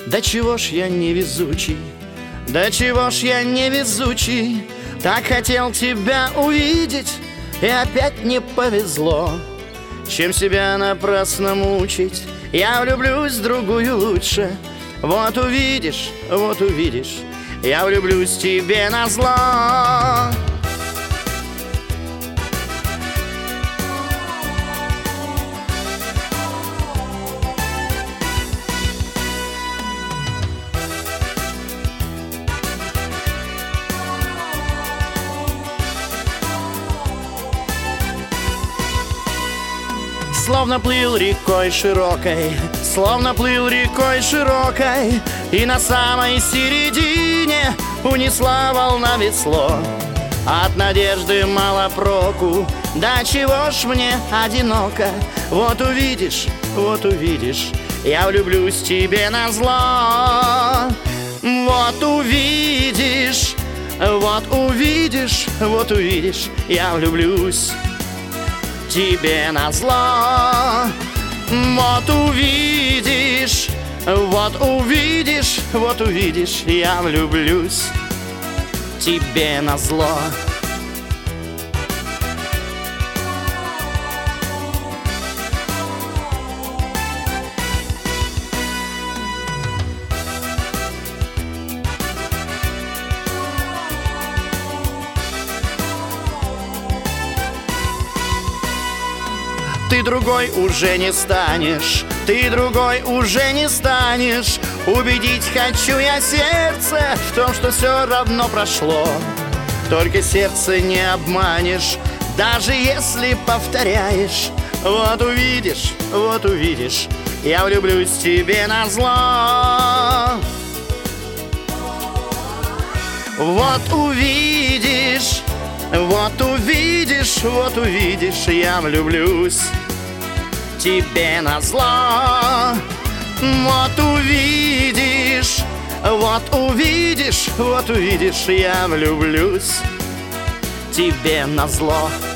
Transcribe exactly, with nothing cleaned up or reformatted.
Да чего ж я невезучий, да чего ж я невезучий, так хотел тебя увидеть, и опять не повезло. Чем себя напрасно мучить, я влюблюсь в другую лучше. Вот увидишь, вот увидишь, я влюблюсь тебе назло. Словно плыл рекой широкой, словно плыл рекой широкой, и на самой середине унесла волна весло. От надежды мало проку, да чего ж мне одиноко. Вот увидишь, вот увидишь, я влюблюсь тебе назло. Вот увидишь, вот увидишь, вот увидишь, я влюблюсь тебе назло. Вот увидишь, вот увидишь, вот увидишь, я влюблюсь тебе назло. Ты другой уже не станешь, ты другой уже не станешь. Убедить хочу я сердце в том, что все равно прошло. Только сердце не обманешь, даже если повторяешь. Вот увидишь, вот увидишь, я влюблюсь тебе назло. Вот увидишь, вот увидишь, вот увидишь, я влюблюсь тебе назло. Вот увидишь, вот увидишь, вот увидишь, я влюблюсь тебе назло.